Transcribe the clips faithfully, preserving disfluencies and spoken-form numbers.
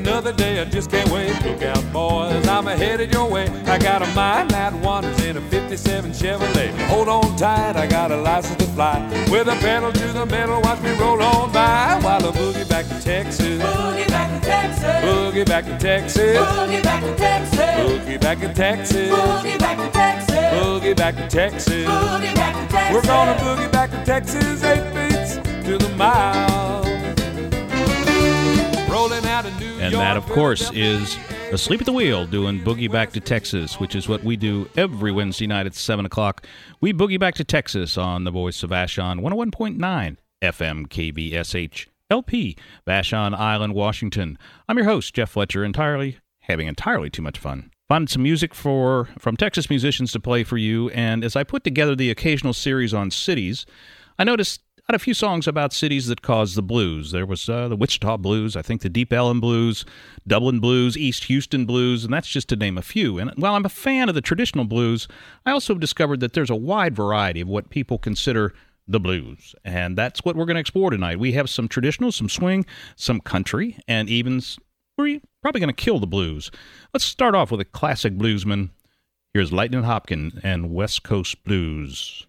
another day, I just can't wait. Look out, boys, I'm headed your way. I got a mind that wanders in a fifty-seven Chevrolet. Hold on tight, I got a license to fly. With a pedal to the metal, watch me roll on by while I boogie back to Texas. Boogie back to Texas. Boogie back to Texas. Boogie back to Texas. Boogie back to Texas. Boogie back to Texas. Boogie back to Texas. Boogie back to Texas. We're gonna boogie back to Texas, eight beats to the mile. Rolling out of New York. And that, of course, is Asleep at the Wheel doing Boogie Back to Texas, which is what we do every Wednesday night at seven o'clock. We boogie back to Texas on the voice of Vashon, one oh one point nine F M K V S H L P, Vashon Island, Washington. I'm your host, Jeff Fletcher, entirely having entirely too much fun. Found some music for from Texas musicians to play for you, and as I put together the occasional series on cities, I noticed I had a few songs about cities that caused the blues. There was uh, the Wichita Blues, I think the Deep Ellum Blues, Dublin Blues, East Houston Blues, and that's just to name a few. And while I'm a fan of the traditional blues, I also have discovered that there's a wide variety of what people consider the blues. And that's what we're going to explore tonight. We have some traditional, some swing, some country, and even we're probably going to kill the blues. Let's start off with a classic bluesman. Here's Lightnin' Hopkins and West Coast Blues.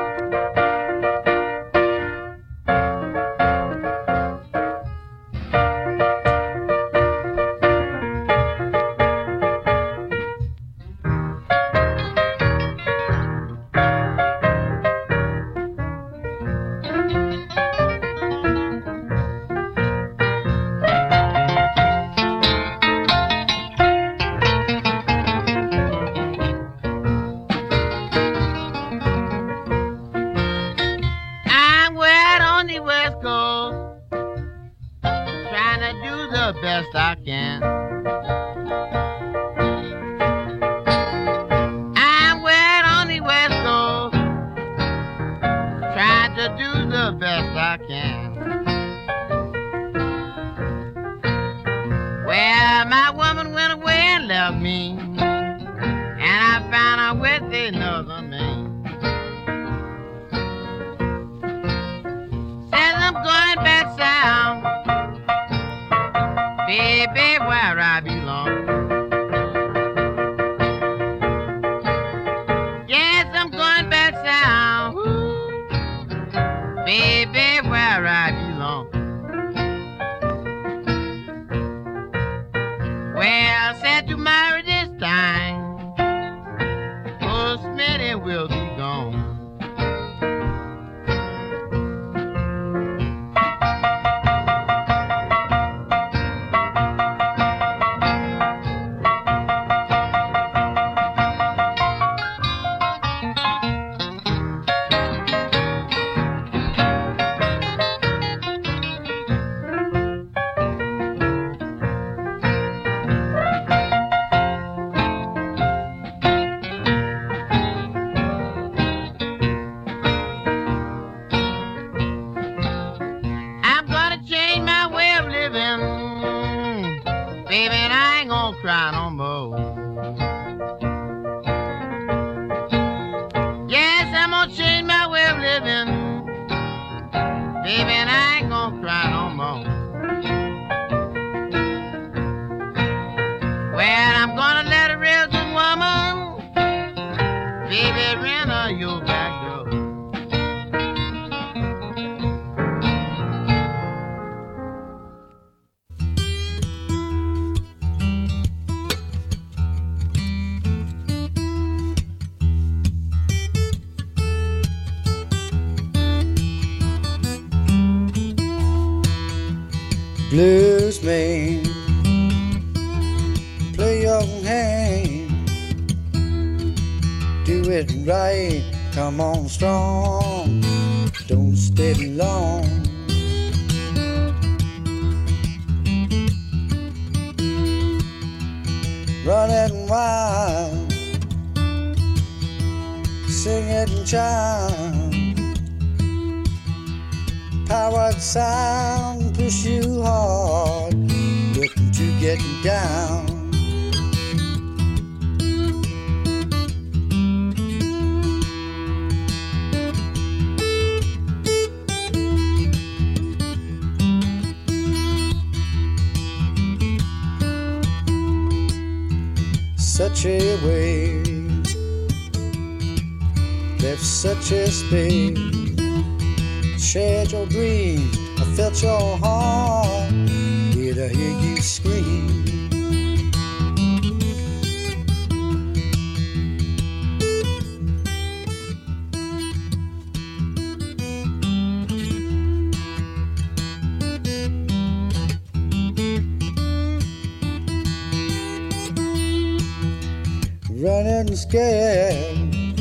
Blues man, play your hand, do it right, come on strong, don't stay long. Run it wild, sing it and chime, powered sound, push you hard, looking to get you down. such a way, left such a space, shared your dreams, I felt your heart, did I hear you scream? Running scared,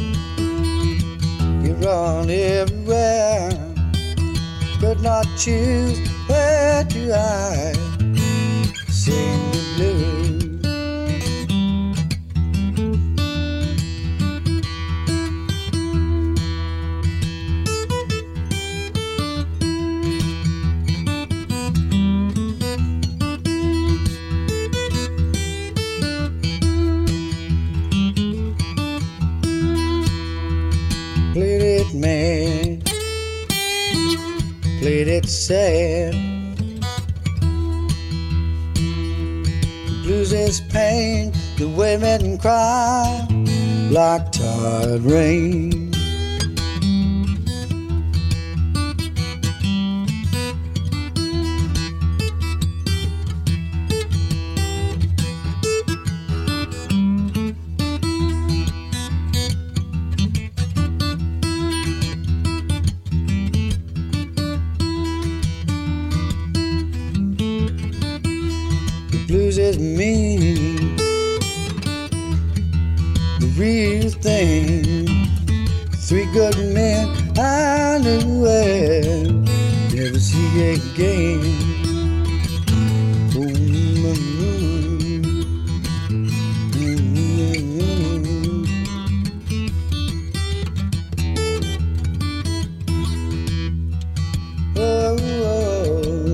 you run everywhere, could not choose where to hide, sing the blues. Played it mad, played it sad. The blues is pain, the way men cry, like tired rain. Blues is mean, the real thing. Three good men I knew well, never see again. Oh, oh, oh.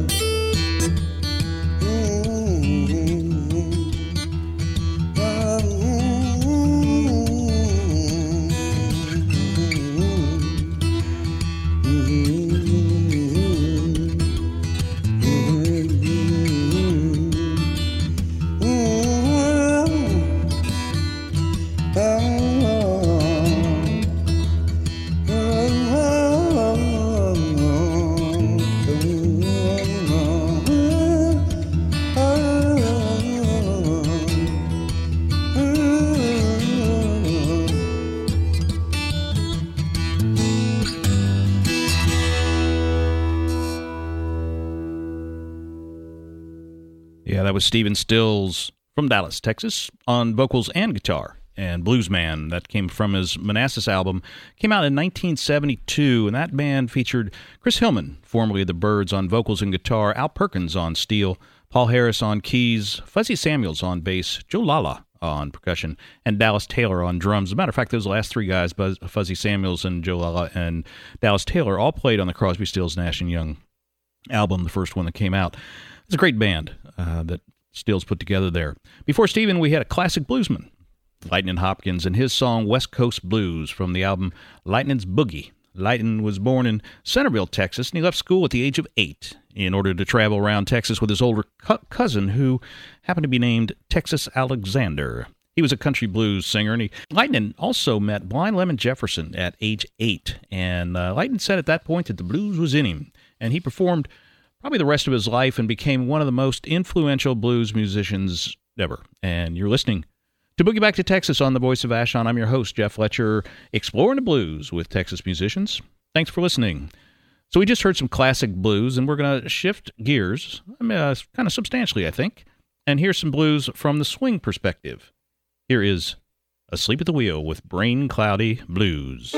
Yeah, that was Stephen Stills from Dallas, Texas, on vocals and guitar. And Bluesman, that came from his Manassas album, came out in nineteen seventy-two, and that band featured Chris Hillman, formerly of the Byrds, on vocals and guitar, Al Perkins on steel, Paul Harris on keys, Fuzzy Samuels on bass, Joe Lala on percussion, and Dallas Taylor on drums. As a matter of fact, those last three guys, Buzz, Fuzzy Samuels and Joe Lala and Dallas Taylor, all played on the Crosby, Stills, Nash and Young album, the first one that came out. It's a great band uh, that Stills put together there. Before Stephen, we had a classic bluesman, Lightnin' Hopkins, and his song West Coast Blues from the album Lightnin's Boogie. Lightnin' was born in Centerville, Texas, and he left school at the age of eight in order to travel around Texas with his older co- cousin, who happened to be named Texas Alexander. He was a country blues singer, and he, Lightnin' also met Blind Lemon Jefferson at age eight, and uh, Lightnin' said at that point that the blues was in him, and he performed probably the rest of his life and became one of the most influential blues musicians ever. And you're listening to Boogie Back to Texas on the Voice of Vashon. I'm your host, Jeff Fletcher, exploring the blues with Texas musicians. Thanks for listening. So we just heard some classic blues, and we're going to shift gears, I mean, uh, kind of substantially, I think, and hear some blues from the swing perspective. Here is Asleep at the Wheel with Brain Cloudy Blues.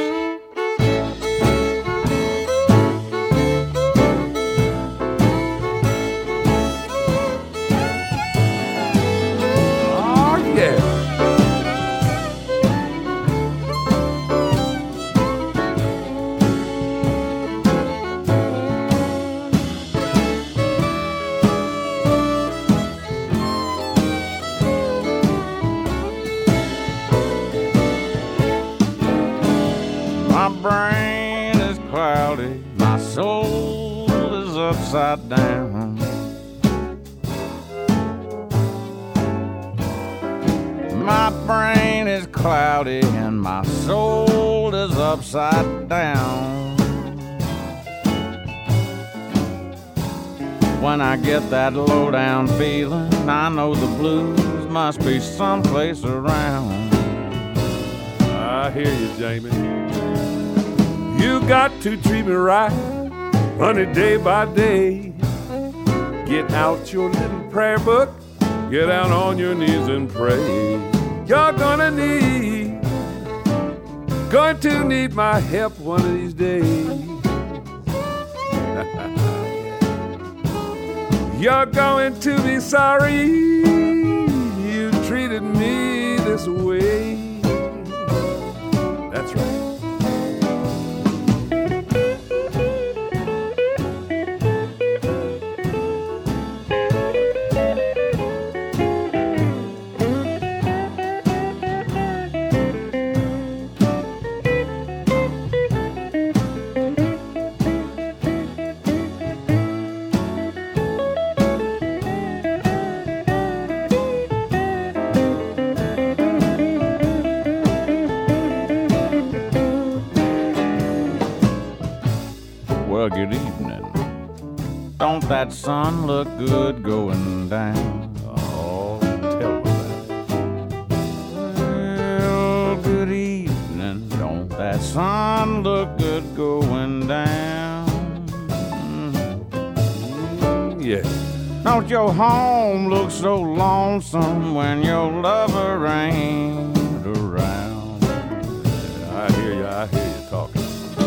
Upside down, my my brain is cloudy and my soul is upside down. When I get that low-down feeling, I know the blues must be someplace around. I hear you, Jamie. You got to treat me right, honey, day by day. Get out your little prayer book, get out on your knees and pray. You're gonna need, going to need my help one of these days. You're going to be sorry you treated me this way. That's right. Well, good evening. Don't that sun look good going down? Oh, tell me about it. Well, good evening. Don't that sun look good going down? Mm, yeah. Don't your home look so lonesome when your lover ain't around? I hear you, I hear you talking.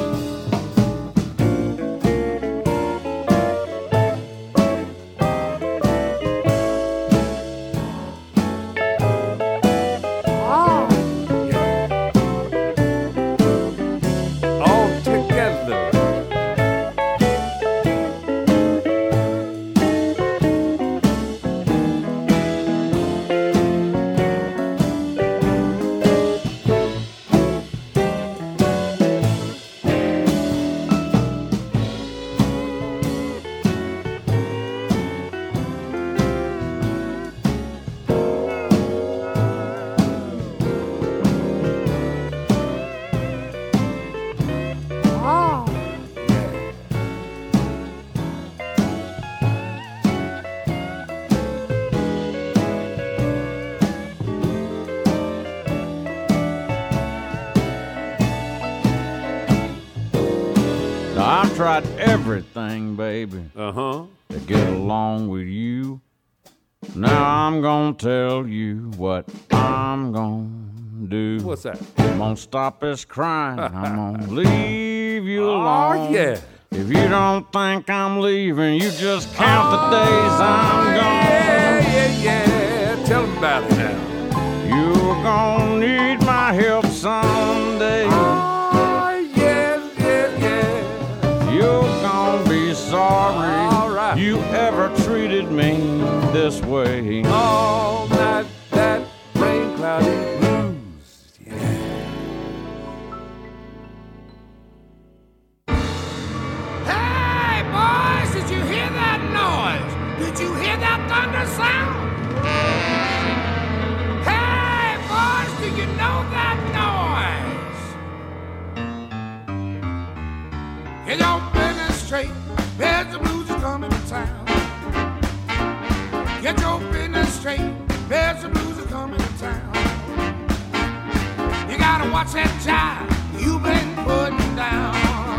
I've tried everything, baby, Uh-huh. to get along with you. Now I'm gonna tell you what I'm gonna do. What's that? I'm gonna stop this crying. I'm gonna leave you Oh, alone. yeah. If you don't think I'm leaving, you just count the days I'm gone. Yeah, yeah, yeah. Tell them about it now. You're gonna need my help someday. Oh, yes, yes, yes. You're gonna be sorry All right. you ever treated me this way. All night, that rain cloudy blues. Yeah. Hey, boys, did you hear that noise? Did you hear that thunder sound? Hey, boys, do you know that noise? Get your business straight. There's the blues are coming to town. Get your business straight. There's the blues are coming to town. You gotta watch that jive you've been putting down.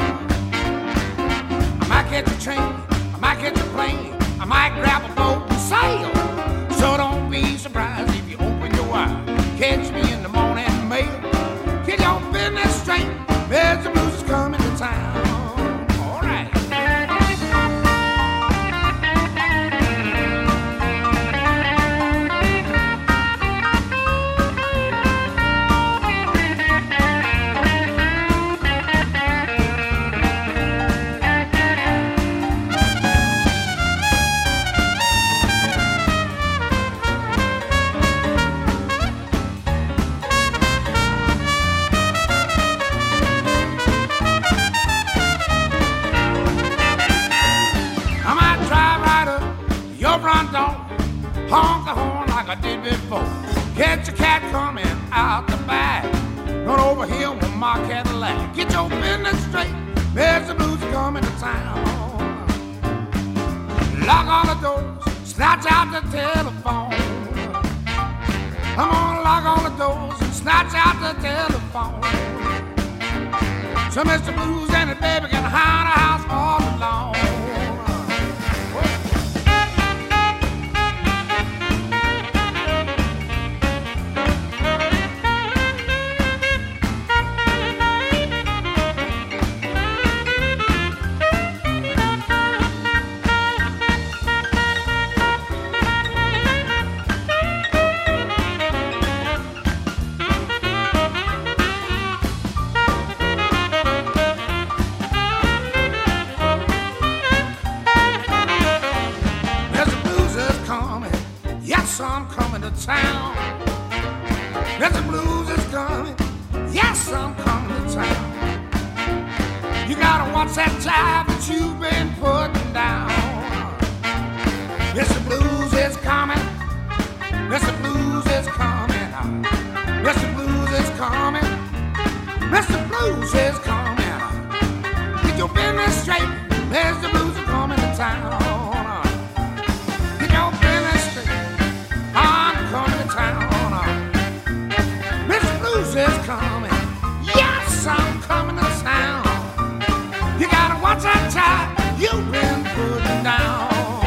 I might catch a train, I might catch a plane, I might grab a boat and sail. So don't be surprised if you open your eyes. Catch me in the morning mail. Get your business straight. There's the blues is coming to town. All right. Honk the horn like I did before. Catch a cat coming out the back. Run over here with my Cadillac. Get your business straight. There's the blues coming to town. Lock all the doors. Snatch out the telephone. I'm gonna lock all the doors and snatch out the telephone. So Mister Blues and his baby can hide a house all alone. I'm coming to town. Yes, the blues is coming. Yes, I'm coming to town. You gotta watch that jive that you've been putting down. Yes, the blues is coming. Yes, the blues is coming. Yes, the blues is coming. Yes, the blues is coming. Get your business straight. Yes, the blues are coming to town. Get your business straight. I'm coming to town. Mister Blues is coming. Yes, I'm coming to town. You gotta watch that time you've been putting down.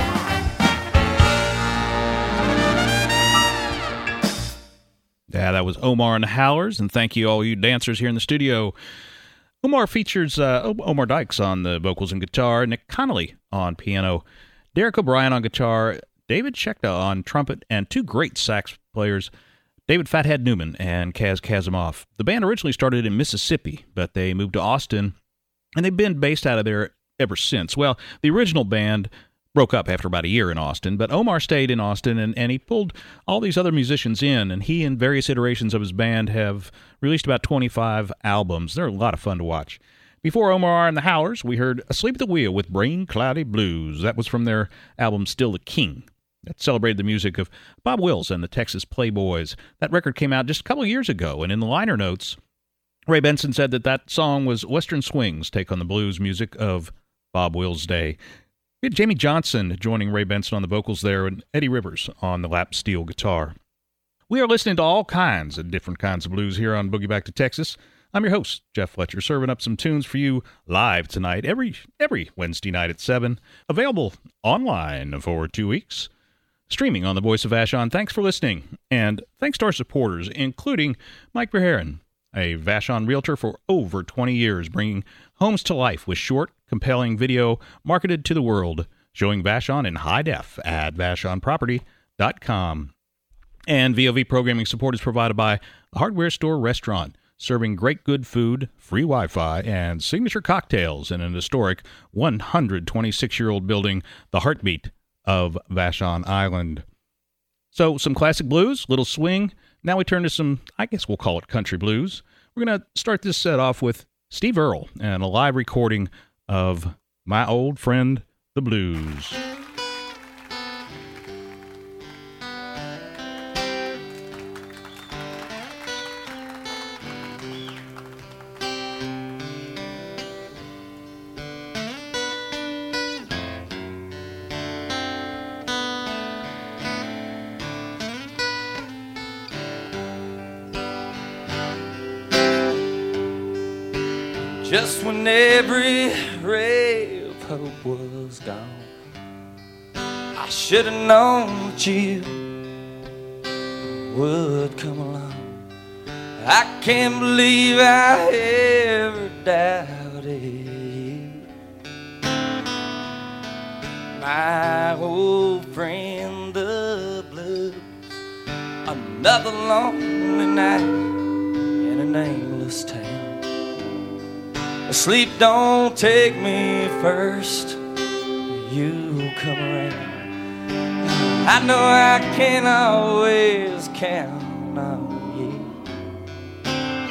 Yeah, that was Omar and the Howlers, and thank you all you dancers here in the studio. Omar features uh, Omar Dykes on the vocals and guitar, Nick Connolly on piano, Derek O'Brien on guitar, David Schechta on trumpet, and two great sax players, David Fathead Newman and Kaz Kazimoff. The band originally started in Mississippi, but they moved to Austin, and they've been based out of there ever since. Well, the original band broke up after about a year in Austin, but Omar stayed in Austin, and, and he pulled all these other musicians in, and he and various iterations of his band have released about twenty-five albums. They're a lot of fun to watch. Before Omar and the Howlers, we heard Asleep at the Wheel with Brain Cloudy Blues. That was from their album Still the King. That celebrated the music of Bob Wills and the Texas Playboys. That record came out just a couple of years ago, and in the liner notes, Ray Benson said that that song was Western Swing's take on the blues music of Bob Wills' day. We had Jamie Johnson joining Ray Benson on the vocals there, and Eddie Rivers on the lap steel guitar. We are listening to all kinds of different kinds of blues here on Boogie Back to Texas. I'm your host, Jeff Fletcher, serving up some tunes for you live tonight, every every Wednesday night at seven. Available online for two weeks. Streaming on the Voice of Vashon. Thanks for listening, and thanks to our supporters, including Mike Verheeren, a Vashon realtor for over twenty years, bringing homes to life with short, compelling video marketed to the world, showing Vashon in high def at vashon property dot com. And V O V programming support is provided by a hardware store restaurant, serving great good food, free Wi-Fi, and signature cocktails in an historic one hundred twenty-six-year-old building, the heartbeat of Vashon Island. So some classic blues, little swing. Now we turn to some, I guess we'll call it country blues. We're going to start this set off with Steve Earle and a live recording of My Old Friend, the Blues. Just when every ray of hope was gone, I should have known that you would come along. I can't believe I ever doubted you. My old friend, the blues. Another lonely night in a nameless town. Sleep don't take me first, you come around. I know I can always count on you.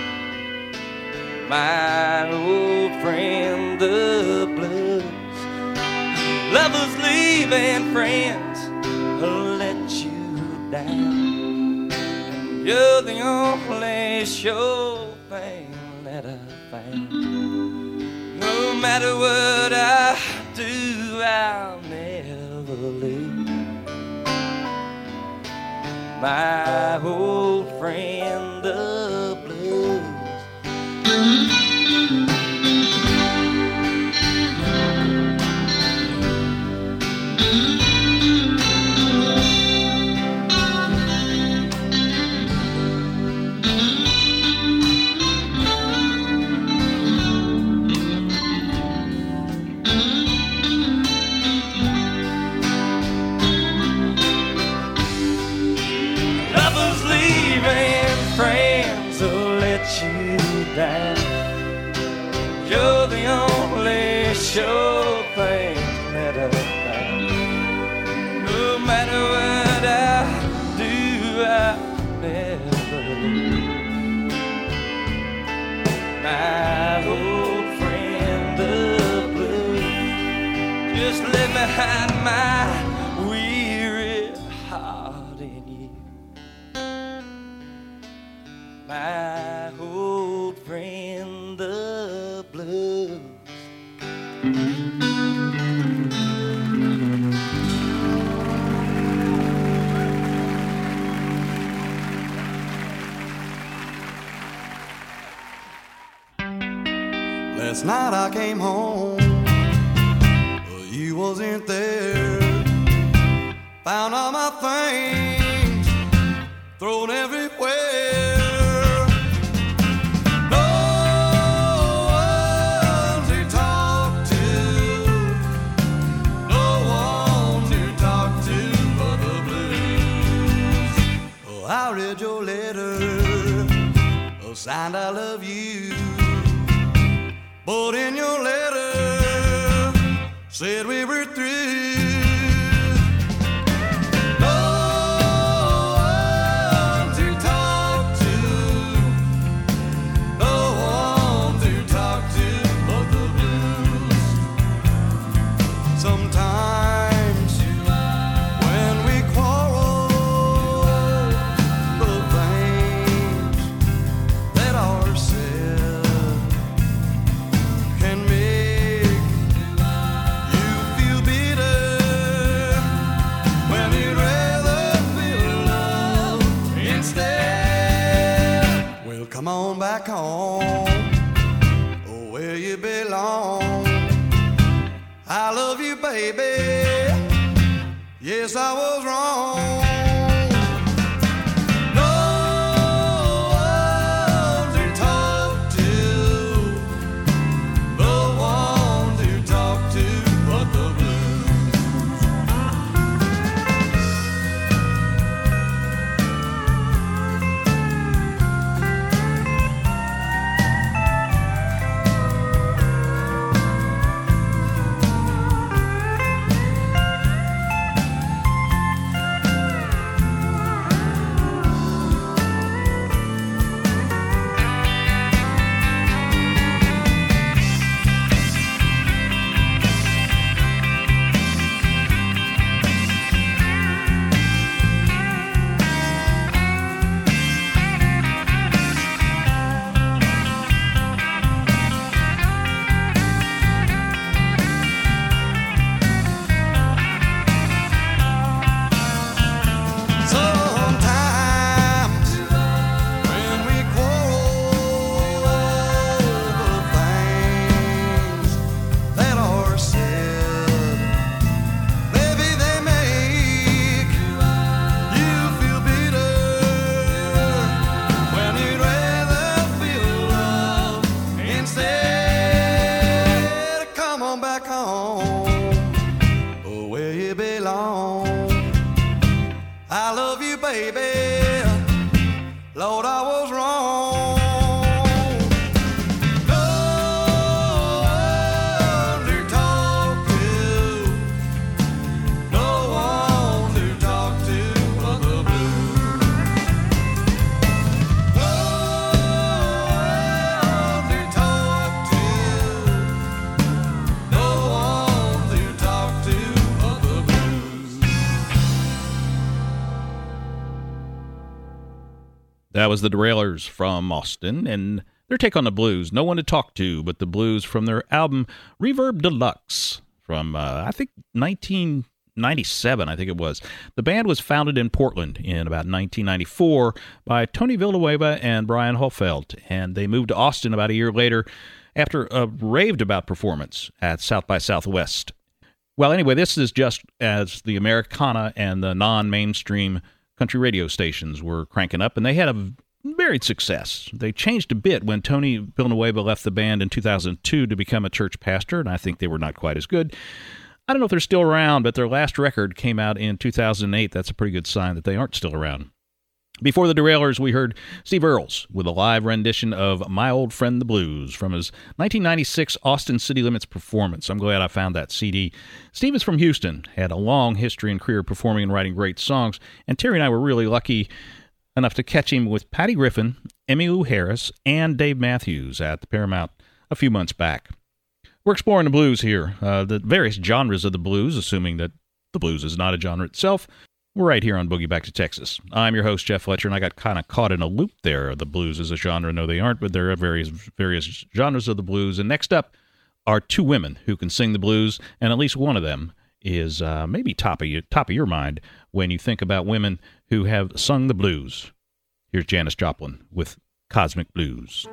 My old friend, the blues. Lovers leave and friends let you down. You're the only sure thing that I found. No matter what I do, I'll never leave my old friend, the blues. Down. You're the only sure thing that I found. No matter what I do, I'll never leave my old friend, the blues. Just let me hide my weary heart in you. My old friend, the blues. Last night I came home, you wasn't there. Found all my things thrown everywhere. I read your letter, signed I love you, but in your letter said we were through. Come on back home, oh, where you belong. I love you, baby. Yes, I was wrong. That was the Derailers from Austin, and their take on the blues. No one to talk to but the blues from their album Reverb Deluxe from, uh, I think, nineteen ninety-seven, I think it was. The band was founded in Portland in about nineteen ninety-four by Tony Villanueva and Brian Hofeld, and they moved to Austin about a year later after a raved-about performance at South by Southwest. Well, anyway, this is just as the Americana and the non-mainstream country radio stations were cranking up, and they had a varied success. They changed a bit when Tony Villanueva left the band in two thousand two to become a church pastor, and I think they were not quite as good. I don't know if they're still around, but their last record came out in two thousand eight. That's a pretty good sign that they aren't still around. Before the Derailers, we heard Steve Earles with a live rendition of My Old Friend the Blues from his nineteen ninety-six Austin City Limits performance. I'm glad I found that C D. Steve is from Houston, had a long history and career performing and writing great songs, and Terry and I were really lucky enough to catch him with Patty Griffin, Emmylou Harris, and Dave Matthews at the Paramount a few months back. We're exploring the blues here, uh, the various genres of the blues, assuming that the blues is not a genre itself. We're right here on Boogie Back to Texas. I'm your host, Jeff Fletcher, and I got kind of caught in a loop there. The blues is a genre. No, they aren't, but there are various various genres of the blues. And next up are two women who can sing the blues, and at least one of them is uh, maybe top of, your, top of your mind when you think about women who have sung the blues. Here's Janis Joplin with Cosmic Blues.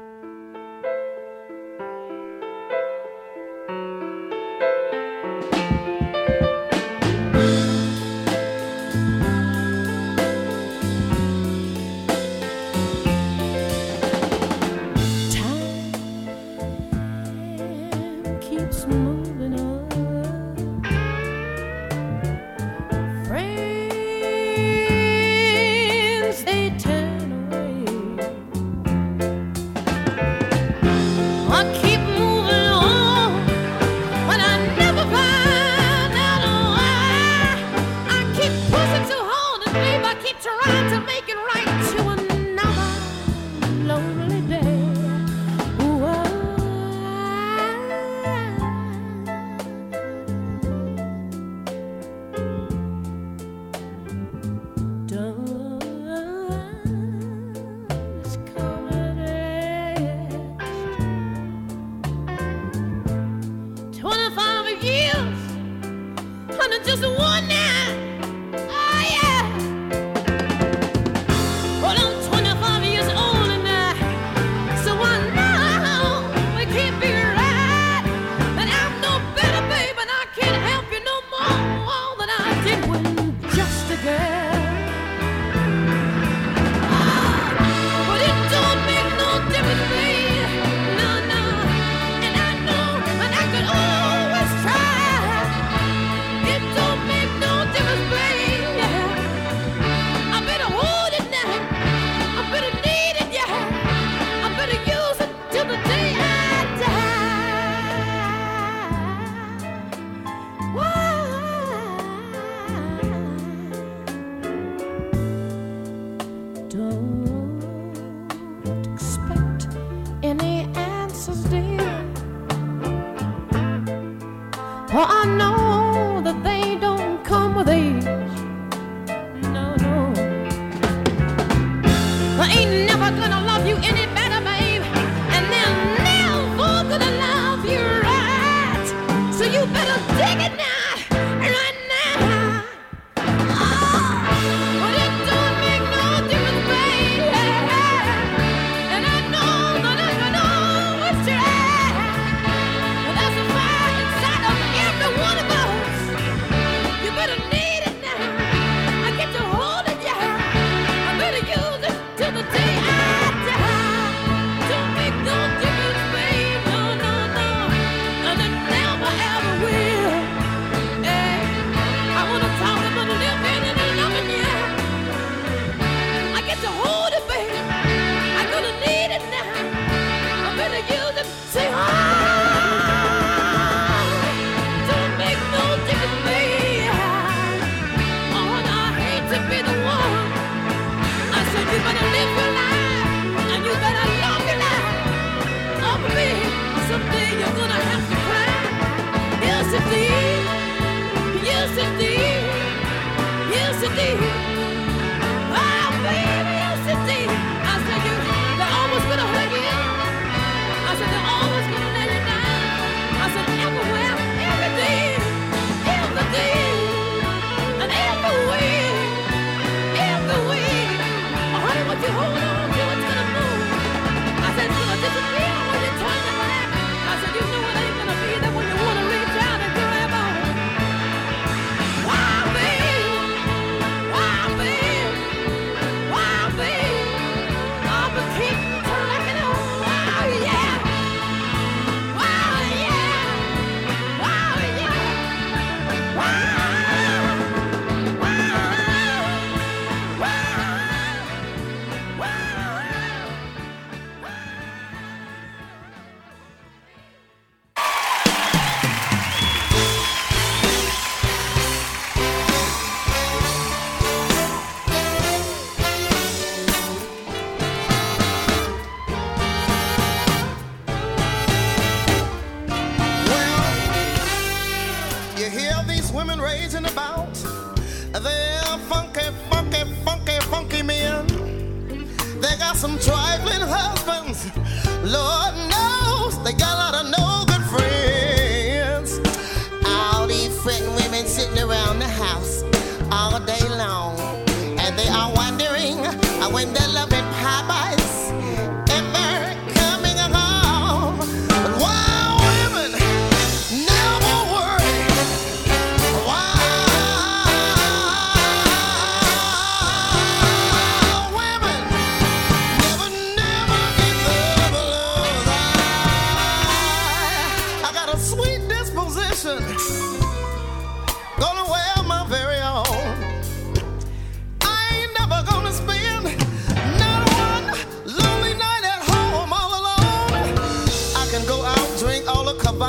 One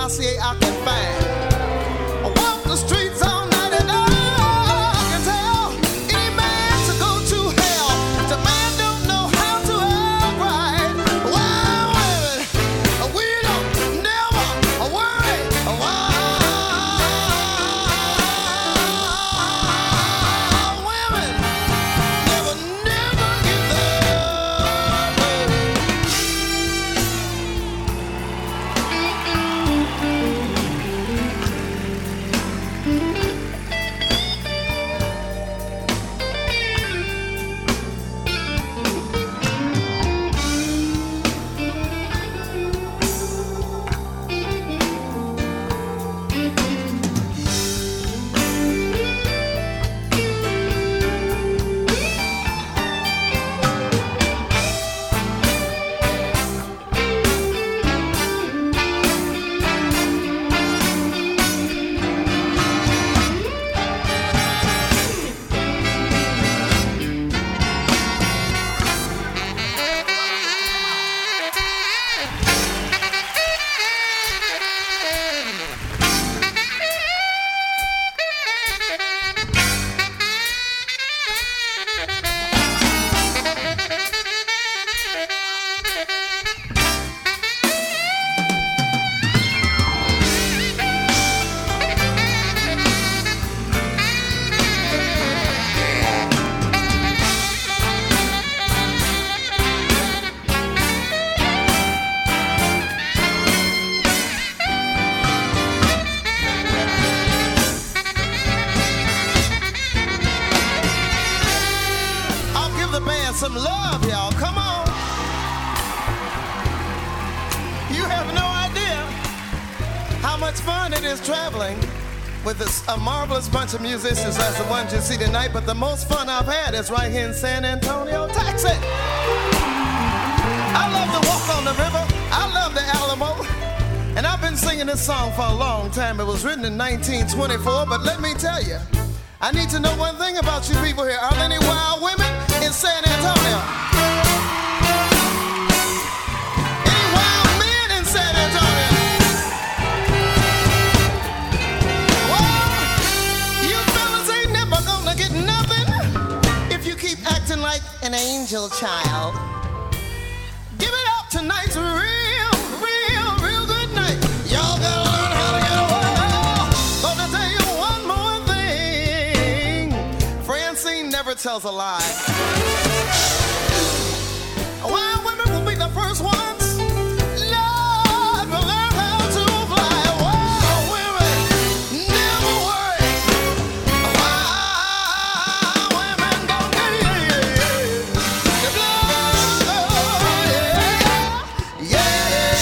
dossier I can find. I walk the streets all night and I can tell any man to go to hell. The man don't know how to act right. Wow, women, we don't never worry. Wow, women never, never get there, baby. I'll give the band some love, y'all. Come on. You have no idea how much fun it is traveling with this, a marvelous bunch of musicians as the ones you see tonight. But the most fun I've had is right here in San Antonio, Texas. I love to walk on the river. I love the Alamo. And I've been singing this song for a long time. It was written in nineteen twenty-four, but let me tell you, I need to know one thing about you people here. Are there any wild women in San Antonio? Any wild men in San Antonio? Well, you fellas ain't never gonna get nothing if you keep acting like an angel child. Give it up, tonight's real, real, real good night. Y'all gotta learn how to get away. Gonna tell you one more thing. Francine never tells a lie. Wild women will be the first ones. Lord, will learn how to fly. Wild women never worry. Wild women don't get the blood. Yeah, yeah,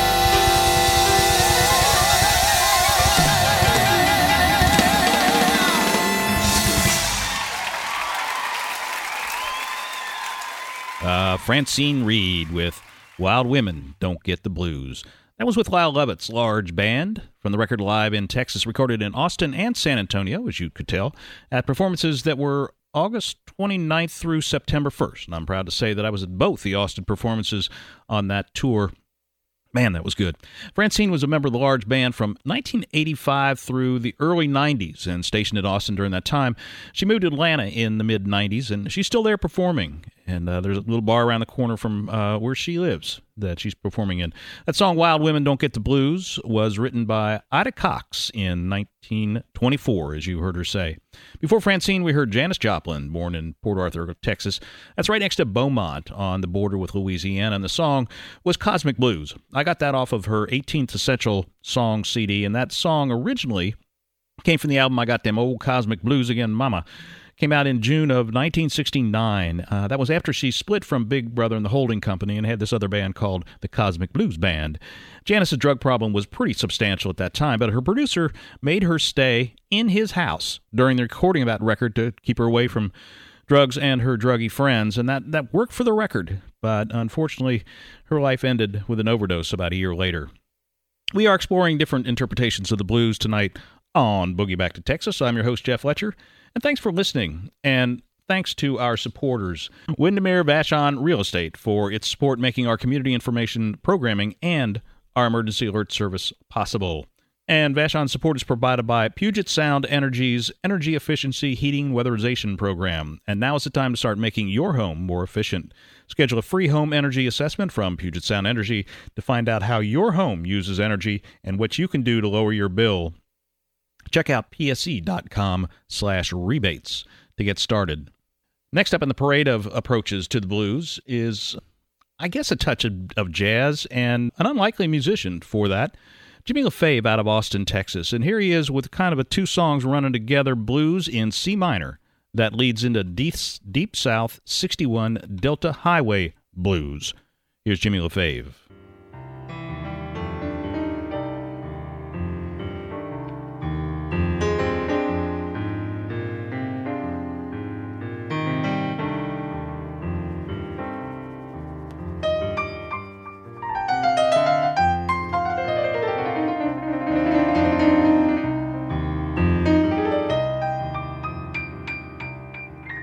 Uh, Francine Reed with Wild Women Don't Get the Blues. That was with Lyle Lovett's large band from the record Live in Texas, recorded in Austin and San Antonio, as you could tell, at performances that were August twenty-ninth through September first. And I'm proud to say that I was at both the Austin performances on that tour. Man, that was good. Francine was a member of the large band from nineteen eighty-five through the early nineties and stationed in Austin during that time. She moved to Atlanta in the mid-nineties, and she's still there performing. And uh, there's a little bar around the corner from uh, where she lives that she's performing in. That song, Wild Women Don't Get the Blues, was written by Ida Cox in nineteen twenty-four, as you heard her say. Before Francine, we heard Janis Joplin, born in Port Arthur, Texas. That's right next to Beaumont on the border with Louisiana, and the song was Cosmic Blues. I got that off of her eighteenth Essential Song C D, and that song originally came from the album I Got Them Old Cosmic Blues Again, Mama. Came out in June of nineteen sixty-nine. Uh, that was after she split from Big Brother and the Holding Company and had this other band called the Cosmic Blues Band. Janis's drug problem was pretty substantial at that time, but her producer made her stay in his house during the recording of that record to keep her away from drugs and her druggy friends, and that, that worked for the record. But unfortunately, her life ended with an overdose about a year later. We are exploring different interpretations of the blues tonight on Boogie Back to Texas. I'm your host, Jeff Fletcher. And thanks for listening, and thanks to our supporters, Windermere Vashon Real Estate, for its support making our community information programming and our emergency alert service possible. And Vashon support is provided by Puget Sound Energy's Energy Efficiency Heating Weatherization Program. And now is the time to start making your home more efficient. Schedule a free home energy assessment from Puget Sound Energy to find out how your home uses energy and what you can do to lower your bill. Check out pse.com slash rebates to get started. Next up in the parade of approaches to the blues is, I guess, a touch of, of jazz and an unlikely musician for that. Jimmy LaFave out of Austin, Texas. And here he is with kind of a two songs running together, blues in C minor, that leads into Deep, Deep South sixty-one Delta Highway blues. Here's Jimmy LaFave.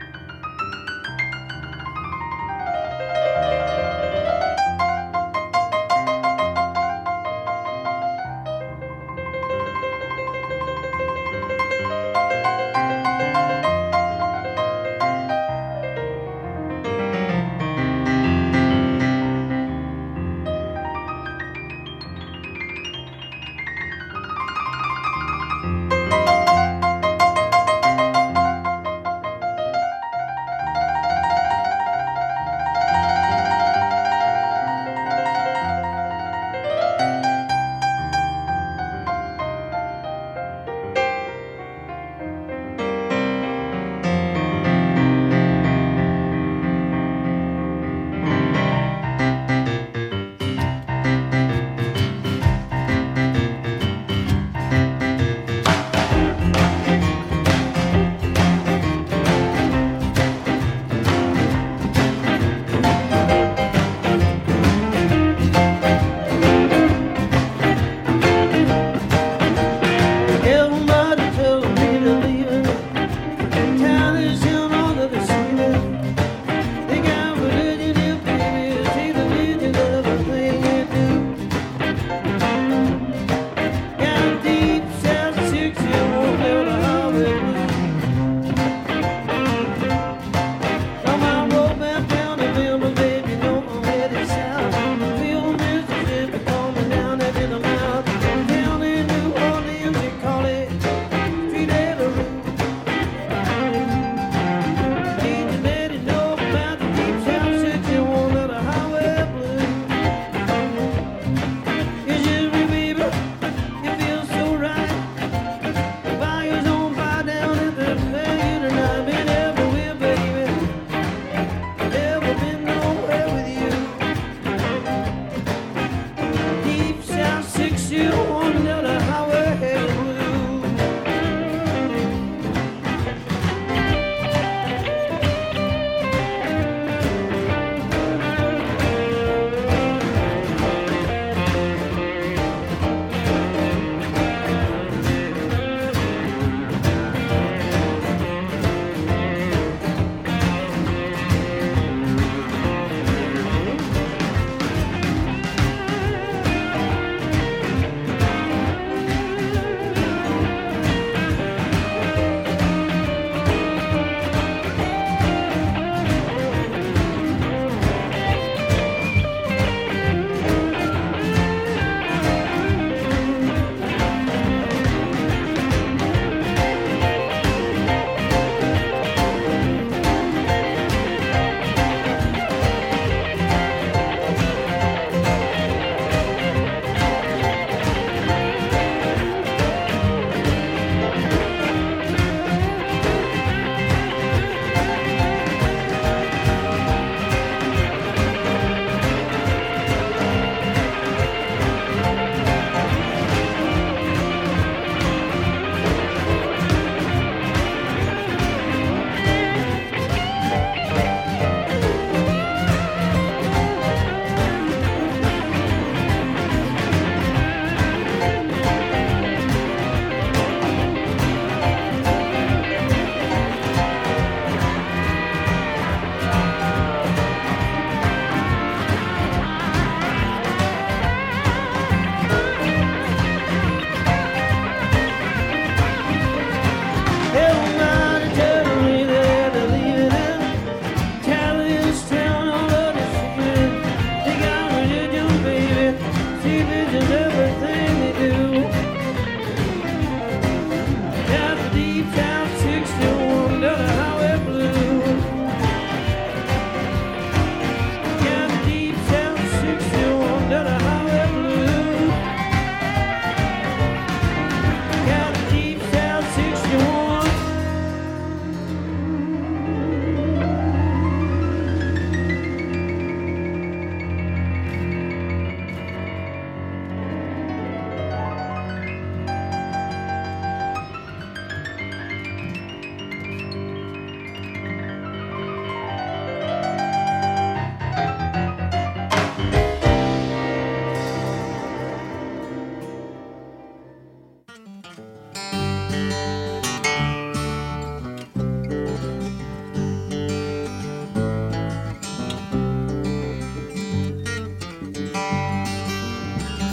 Thank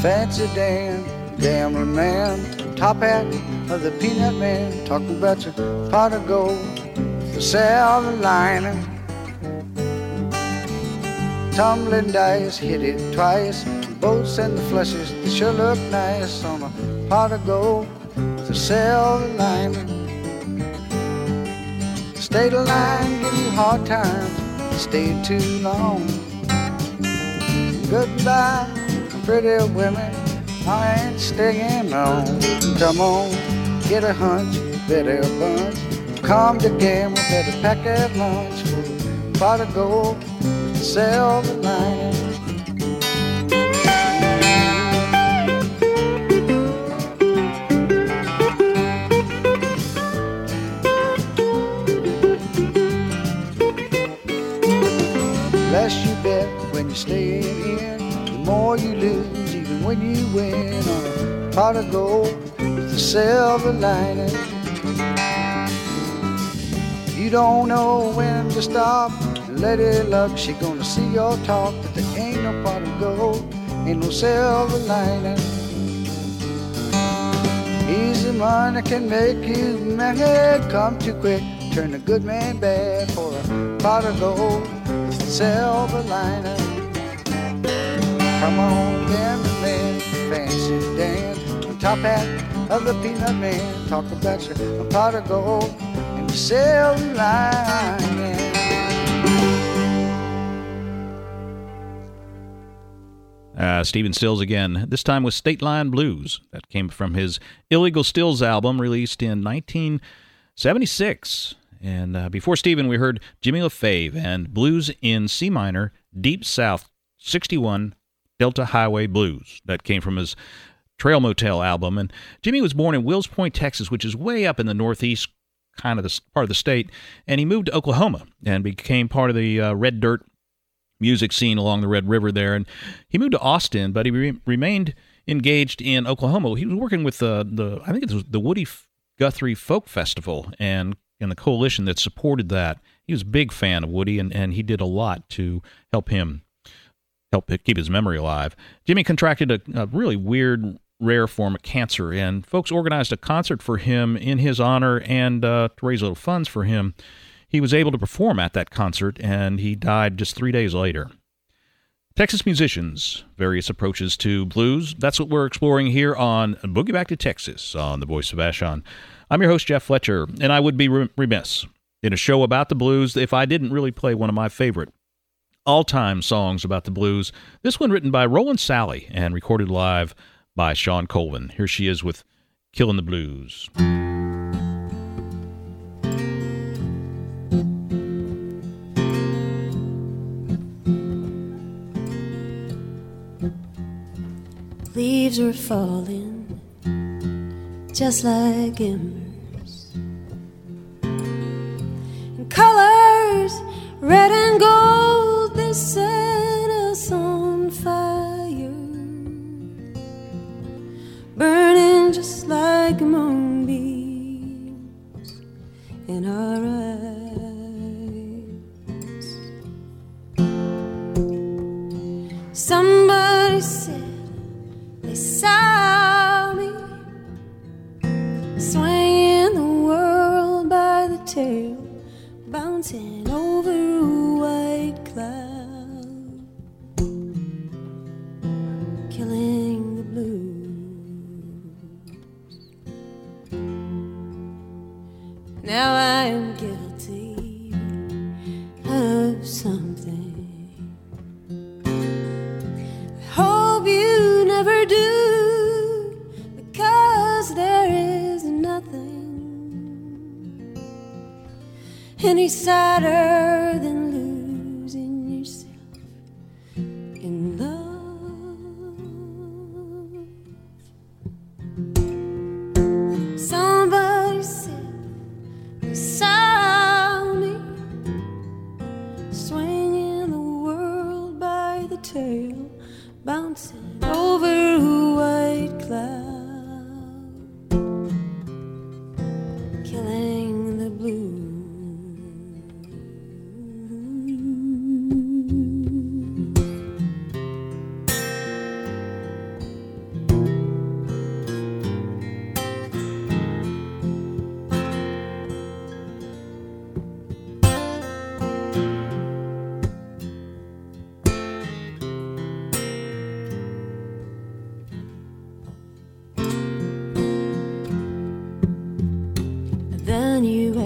Fancy Dan, gambling man, top hat of the peanut man, talking about your pot of gold, the silver lining. Tumbling dice, hit it twice, boats and the flushes, they sure look nice on a pot of gold, the silver lining. State line, give you hard times, stayed too long. Goodbye, pretty women, I ain't staying long. Come on, get a hunch, better a bunch. Come to gamble, better pack that lunch for a pot of gold with the silver lining. Less you bet when you stay in, the more you lose even when you win on a pot of gold with the silver lining. You don't know when to stop and let it luck. She gonna see your talk, but there ain't no pot of gold, ain't no silver lining. Easy money can make you mad, come too quick, turn a good man bad for a pot of gold with the silver lining. Come on, gambling man, fancy Dan, top hat of the peanut man, talk about your a pot of gold and the silver lining. Uh, Stephen Stills again, this time with State Line Blues. That came from his Illegal Stills album, released in nineteen seventy-six. And uh, before Stephen, we heard Jimmy LaFave and Blues in C minor, Deep South sixty-one, Delta Highway Blues. That came from his Trail Motel album. And Jimmy was born in Wills Point, Texas, which is way up in the northeast kind of the part of the state. And he moved to Oklahoma and became part of the uh, Red Dirt music scene along the Red River there. And he moved to Austin, but he re- remained engaged in Oklahoma. He was working with the, the I think it was the Woody Guthrie Folk Festival and, and the coalition that supported that. He was a big fan of Woody, and, and he did a lot to help him help keep his memory alive. Jimmy contracted a, a really weird, rare form of cancer, and folks organized a concert for him in his honor and uh, to raise a little funds for him. He was able to perform at that concert, and he died just three days later. Texas musicians, various approaches to blues. That's what we're exploring here on Boogie Back to Texas on The Voice of Vashon. I'm your host, Jeff Fletcher, and I would be remiss in a show about the blues if I didn't really play one of my favorite all-time songs about the blues. This one written by Roland Sally and recorded live by Shawn Colvin. Here she is with Killin' the Blues. Leaves were falling just like embers, and colors red and gold, they set us on fire, burning just like moonbeams in our eyes. Somebody said they saw me swinging the world by the tail, bouncing over a white cloud, killing the blues. Now I am guilty of something I hope you never do, because there is nothing any sadder than losing yourself in love. Somebody said they saw me swinging the world by the tail, bouncing over a white cloud, killing the blues.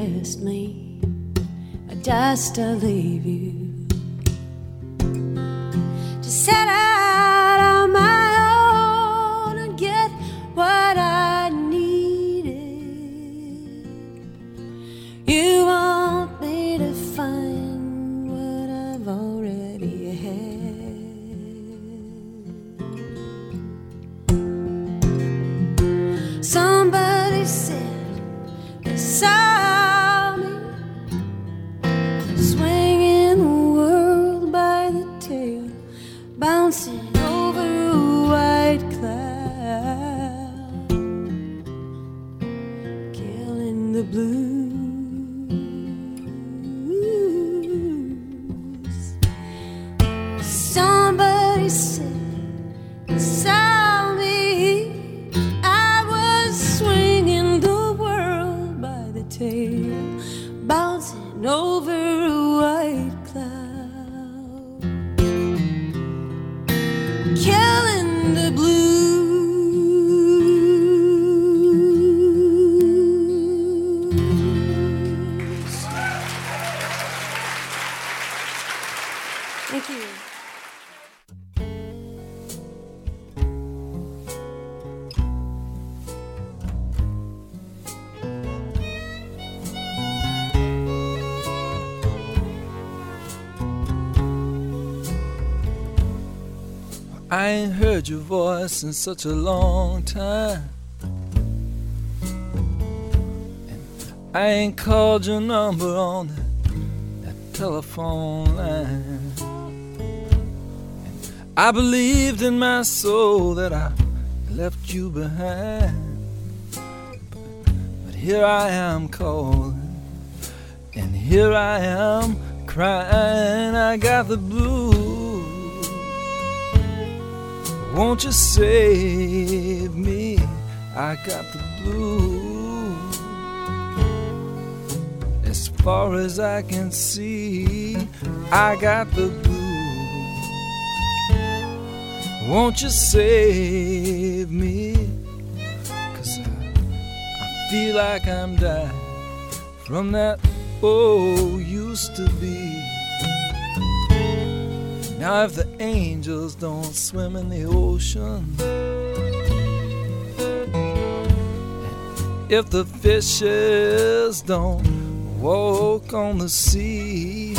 asked me just to leave you, to set out on my own and get what I needed. You want me to find what I've already had. Somebody said they saw me swinging the world by the tail, bouncing over a white cloud, killing the blues. Somebody said they saw me, I was swinging the world by the tail, bouncing over a white cloud, killing the blues. Thank you. I ain't heard your voice in such a long time, and I ain't called your number on that, that telephone line. And I believed in my soul that I left you behind, but, but here I am calling, and here I am crying. I got the blues. Won't you save me? I got the blues. As far as I can see, I got the blues. Won't you save me? 'Cause I, I feel like I'm dying from that oh used to be. Now if the angels don't swim in the ocean, if the fishes don't walk on the sea,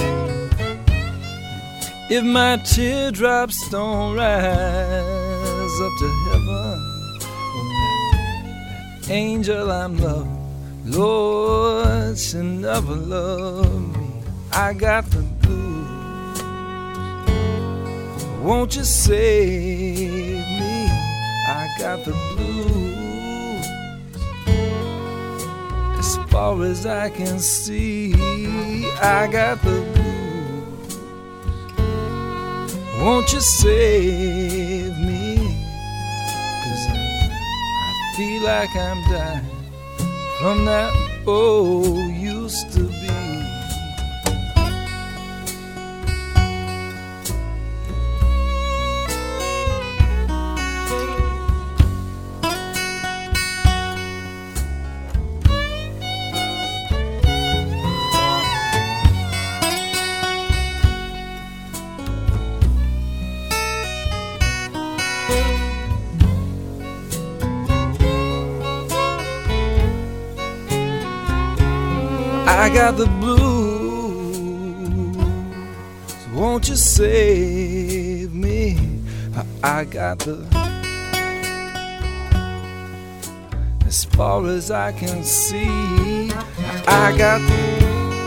if my teardrops don't rise up to heaven, oh, that angel I'm loving, Lord, she never loved me. I got the blues. Won't you save me? I got the blues. As far as I can see, I got the blues. Won't you save me? 'Cause I, I feel like I'm dying from that oh used to be. I got the blues, so won't you save me? I got the, as far as I can see, I got the,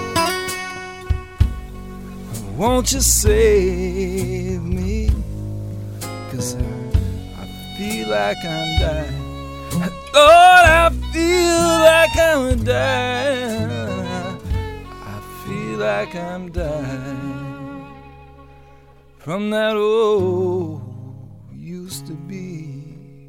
won't you save me? 'Cause I, I feel like I'm dying, Lord, I feel like I'm dying. Like I'm dying from that old used to be.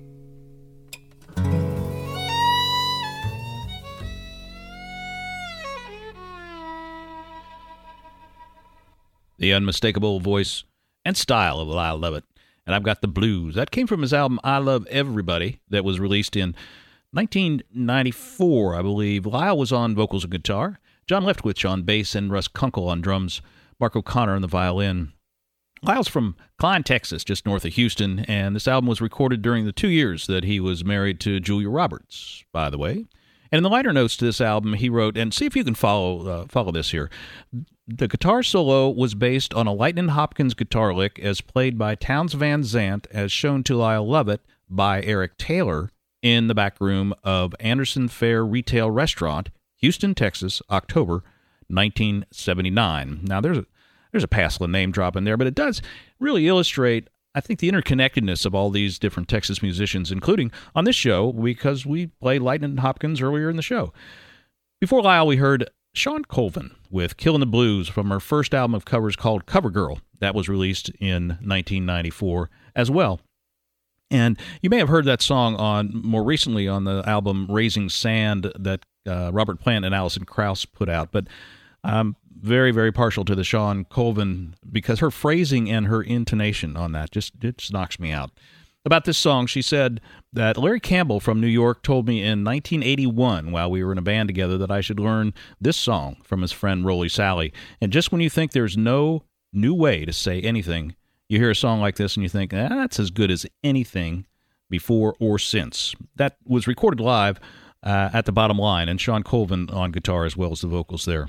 The unmistakable voice and style of Lyle Lovett. And I've got the blues. That came from his album I Love Everybody that was released in nineteen ninety-four, I believe, Lyle was on vocals and guitar, John Leftwich on bass, and Russ Kunkel on drums, Mark O'Connor on the violin. Lyle's from Klein, Texas, just north of Houston, and this album was recorded during the two years that he was married to Julia Roberts, by the way. And in the liner notes to this album, he wrote, and see if you can follow uh, follow this here. The guitar solo was based on a Lightnin' Hopkins guitar lick as played by Townes Van Zandt, as shown to Lyle Lovett by Eric Taylor in the back room of Anderson Fair Retail Restaurant, Houston, Texas, October nineteen seventy-nine. Now, there's a, there's a passable name drop in there, but it does really illustrate, I think, the interconnectedness of all these different Texas musicians, including on this show, because we played Lightnin' Hopkins earlier in the show. Before Lyle, we heard Shawn Colvin with Killin' the Blues from her first album of covers called Cover Girl. That was released in nineteen ninety-four as well. And you may have heard that song on more recently on the album Raising Sand that uh, Robert Plant and Alison Krauss put out. But I'm very, very partial to the Shawn Colvin because her phrasing and her intonation on that just, it just knocks me out. About this song, she said that Larry Campbell from New York told me in nineteen eighty-one, while we were in a band together, that I should learn this song from his friend Rolly Sally. And just when you think there's no new way to say anything, you hear a song like this and you think, ah, that's as good as anything before or since. That was recorded live uh, at the Bottom Line, and Shawn Colvin on guitar as well as the vocals there.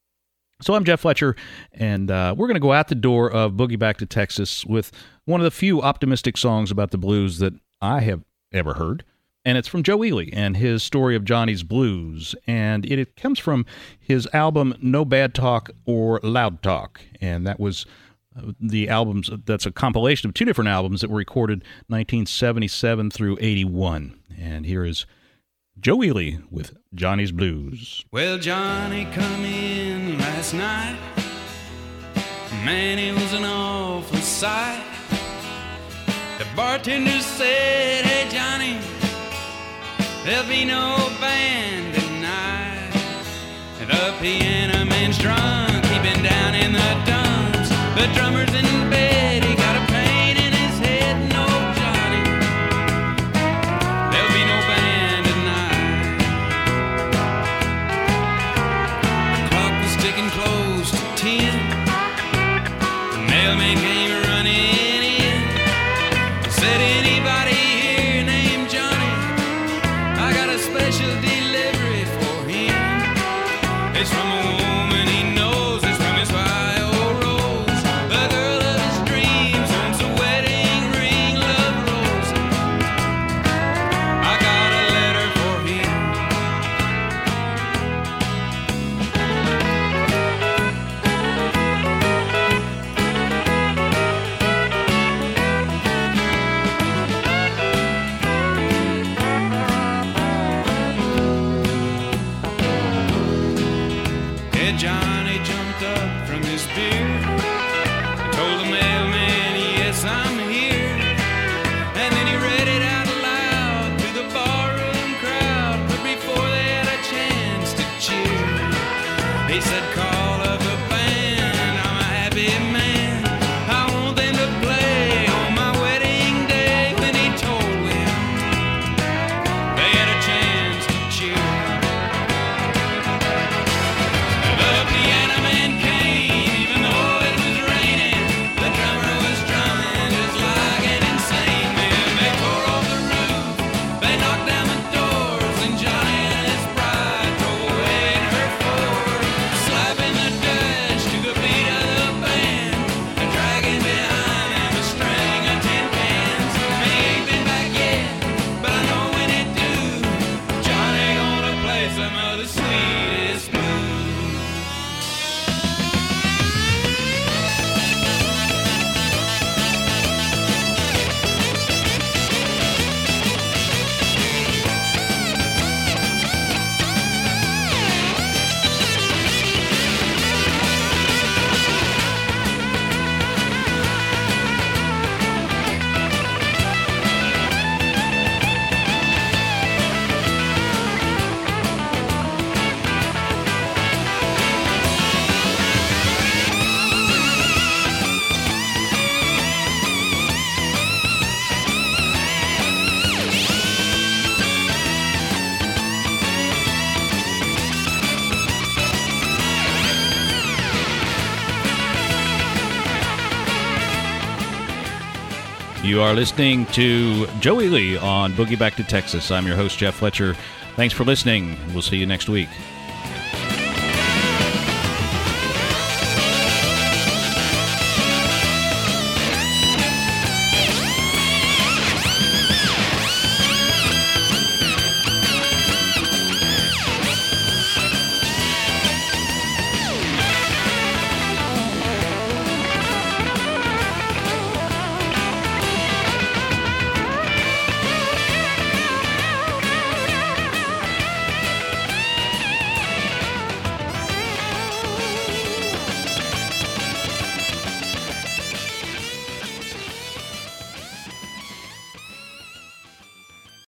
So I'm Jeff Fletcher, and uh, we're going to go out the door of Boogie Back to Texas with one of the few optimistic songs about the blues that I have ever heard, and it's from Joe Ely and his story of Johnny's Blues, and it, it comes from his album No Bad Talk or Loud Talk, and that was uh, the albums, that's a compilation of two different albums that were recorded nineteen seventy-seven through eighty-one, and here is Joe Ely with Johnny's Blues. Well, Johnny come in last night. Man, it was an awful sight. The bartender said, hey, Johnny, there'll be no band tonight. The piano man's drunk, he been down in the dumps. The drummer's in bed, he got a pain in his head. No, Johnny, there'll be no band tonight. The clock was ticking close to ten. The mailman came running in. Said, anybody here named Johnny? I got a special delivery for him. It's from a woman he knows. It's from his wild rose. The girl of his dreams owns a wedding ring, love rose. I got a letter for him. You are listening to Joey Lee on Boogie Back to Texas. I'm your host, Jeff Fletcher. Thanks for listening. We'll see you next week.